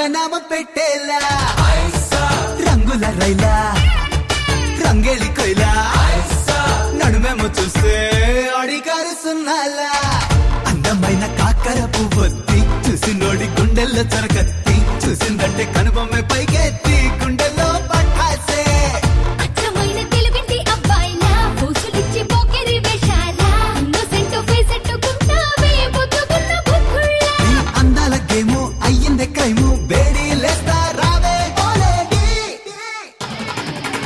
నామం పెట్టేలా రంగుల రైలా రంగేలి కొయిలా నడుమేమో చూస్తే అడిగారు సున్నాలా అందమైన కాకర పువ్వొత్తి చూసి నోడి గుండెల్లో చరకత్తి చూసిందంటే కనుబొమ్మే పైకి